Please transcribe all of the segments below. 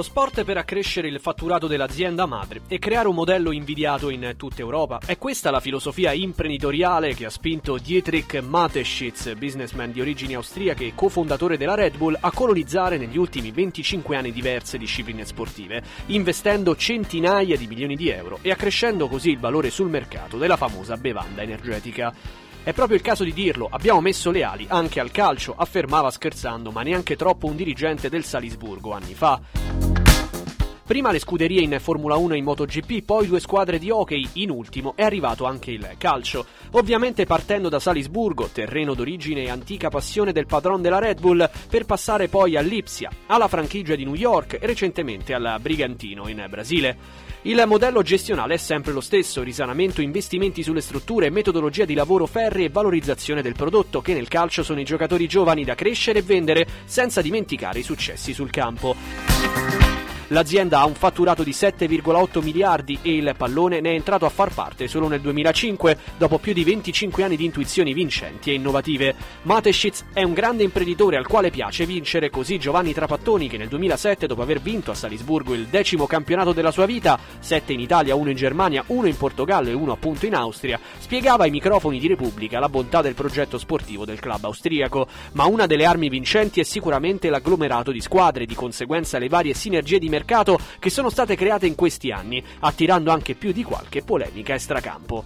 Lo sport per accrescere il fatturato dell'azienda madre e creare un modello invidiato in tutta Europa. È questa la filosofia imprenditoriale che ha spinto Dietrich Mateschitz, businessman di origini austriache e cofondatore della Red Bull, a colonizzare negli ultimi 25 anni diverse discipline sportive, investendo centinaia di milioni di euro e accrescendo così il valore sul mercato della famosa bevanda energetica. È proprio il caso di dirlo, abbiamo messo le ali anche al calcio, affermava scherzando, ma neanche troppo, un dirigente del Salisburgo anni fa. Prima le scuderie in Formula 1 e in MotoGP, poi 2 squadre di hockey, in ultimo è arrivato anche il calcio. Ovviamente partendo da Salisburgo, terreno d'origine e antica passione del padron della Red Bull, per passare poi all'Ipsia, alla franchigia di New York e recentemente al Brigantino in Brasile. Il modello gestionale è sempre lo stesso: risanamento, investimenti sulle strutture, metodologia di lavoro ferrea e valorizzazione del prodotto, che nel calcio sono i giocatori giovani da crescere e vendere, senza dimenticare i successi sul campo. L'azienda ha un fatturato di 7,8 miliardi e il pallone ne è entrato a far parte solo nel 2005, dopo più di 25 anni di intuizioni vincenti e innovative. Mateschitz è un grande imprenditore al quale piace vincere, così Giovanni Trapattoni, che nel 2007, dopo aver vinto a Salisburgo il 10° campionato della sua vita, 7 in Italia, 1 in Germania, 1 in Portogallo e 1 appunto in Austria, spiegava ai microfoni di Repubblica la bontà del progetto sportivo del club austriaco. Ma una delle armi vincenti è sicuramente l'agglomerato di squadre, di conseguenza le varie sinergie di mercato che sono state create in questi anni, attirando anche più di qualche polemica extracampo.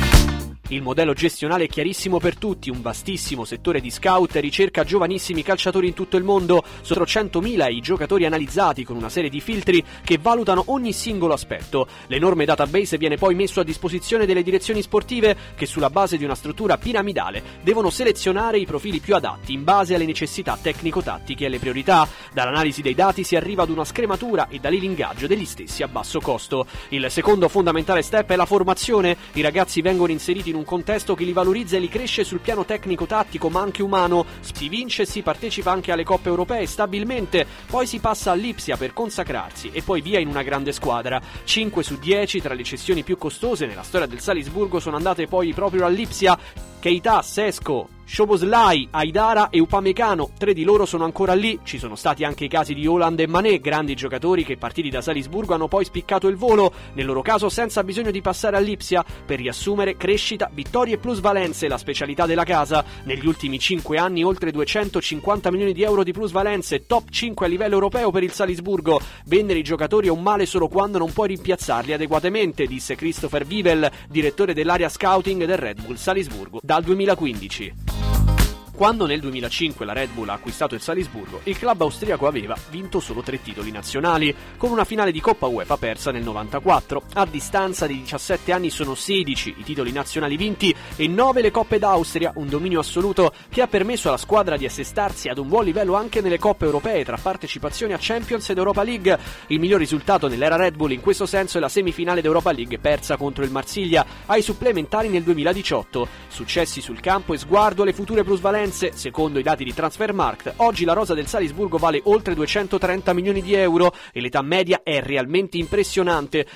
Il modello gestionale è chiarissimo per tutti: un vastissimo settore di scout ricerca giovanissimi calciatori in tutto il mondo, sono 100.000 i giocatori analizzati con una serie di filtri che valutano ogni singolo aspetto. L'enorme database viene poi messo a disposizione delle direzioni sportive che, sulla base di una struttura piramidale, devono selezionare i profili più adatti in base alle necessità tecnico-tattiche e alle priorità. Dall'analisi dei dati si arriva ad una scrematura e da lì l'ingaggio degli stessi a basso costo. Il secondo fondamentale step è la formazione. I ragazzi vengono inseriti in un contesto che li valorizza e li cresce sul piano tecnico-tattico ma anche umano. Si vince e si partecipa anche alle coppe europee stabilmente, poi si passa all'Ipsia per consacrarsi e poi via in una grande squadra. 5 su 10 tra le cessioni più costose nella storia del Salisburgo sono andate poi proprio all'Ipsia. Keita, Sesko, Szoboszlai, Aidara e Upamecano, 3 di loro sono ancora lì. Ci sono stati anche i casi di Haaland e Mané, grandi giocatori che, partiti da Salisburgo, hanno poi spiccato il volo, nel loro caso senza bisogno di passare all'Ipsia. Per riassumere, crescita, vittorie e plusvalenze, la specialità della casa. Negli ultimi 5 anni oltre 250 milioni di euro di plusvalenze, top 5 a livello europeo per il Salisburgo. Vendere i giocatori è un male solo quando non puoi rimpiazzarli adeguatamente, disse Christopher Wivel, direttore dell'area scouting del Red Bull Salisburgo dal 2015. Quando nel 2005 la Red Bull ha acquistato il Salisburgo, il club austriaco aveva vinto solo 3 titoli nazionali, con una finale di Coppa UEFA persa nel 94. A distanza di 17 anni sono 16 i titoli nazionali vinti e 9 le Coppe d'Austria, un dominio assoluto che ha permesso alla squadra di assestarsi ad un buon livello anche nelle Coppe europee, tra partecipazioni a Champions ed Europa League. Il miglior risultato nell'era Red Bull in questo senso è la semifinale d'Europa League persa contro il Marsiglia ai supplementari nel 2018. Successi sul campo e sguardo alle future plusvalenze. Secondo i dati di Transfermarkt, oggi la rosa del Salisburgo vale oltre 230 milioni di euro e l'età media è realmente impressionante,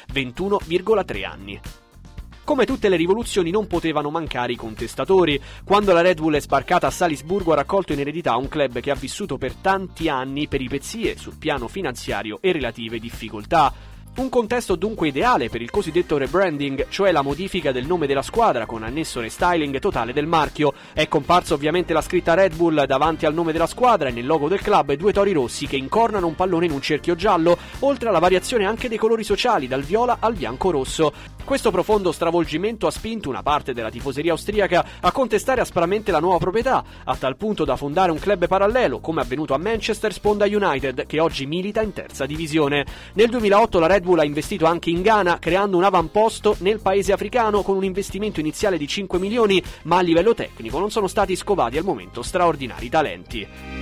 21,3 anni. Come tutte le rivoluzioni non potevano mancare i contestatori. Quando la Red Bull è sbarcata a Salisburgo ha raccolto in eredità un club che ha vissuto per tanti anni peripezie sul piano finanziario e relative difficoltà. Un contesto dunque ideale per il cosiddetto rebranding, cioè la modifica del nome della squadra con annesso restyling totale del marchio. È comparsa ovviamente la scritta Red Bull davanti al nome della squadra e nel logo del club 2 tori rossi che incornano un pallone in un cerchio giallo, oltre alla variazione anche dei colori sociali dal viola al bianco-rosso. Questo profondo stravolgimento ha spinto una parte della tifoseria austriaca a contestare aspramente la nuova proprietà, a tal punto da fondare un club parallelo, come avvenuto a Manchester Sponda United, che oggi milita in terza divisione. Nel 2008 la Red Bull ha investito anche in Ghana, creando un avamposto nel paese africano con un investimento iniziale di 5 milioni, ma a livello tecnico non sono stati scovati al momento straordinari talenti.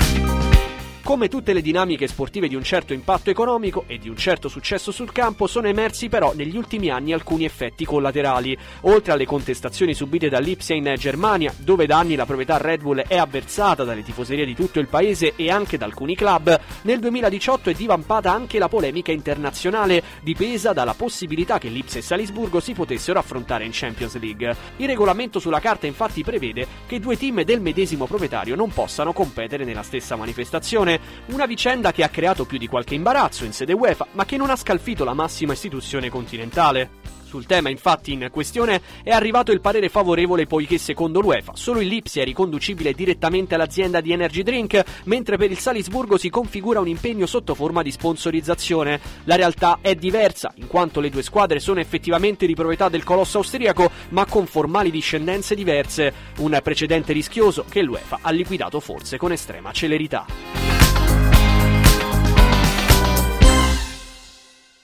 Come tutte le dinamiche sportive di un certo impatto economico e di un certo successo sul campo, sono emersi però negli ultimi anni alcuni effetti collaterali. Oltre alle contestazioni subite dall'Ipsia in Germania, dove da anni la proprietà Red Bull è avversata dalle tifoserie di tutto il paese e anche da alcuni club, nel 2018 è divampata anche la polemica internazionale, dipesa dalla possibilità che l'Ipsia e Salisburgo si potessero affrontare in Champions League. Il regolamento sulla carta infatti prevede che 2 team del medesimo proprietario non possano competere nella stessa manifestazione. competizione, una vicenda che ha creato più di qualche imbarazzo in sede UEFA, ma che non ha scalfito la massima istituzione continentale. Sul tema, infatti, in questione è arrivato il parere favorevole poiché secondo l'UEFA solo il Lipsia è riconducibile direttamente all'azienda di energy drink, mentre per il Salisburgo si configura un impegno sotto forma di sponsorizzazione. La realtà è diversa, in quanto le due squadre sono effettivamente di proprietà del colosso austriaco, ma con formali discendenze diverse, un precedente rischioso che l'UEFA ha liquidato forse con estrema celerità.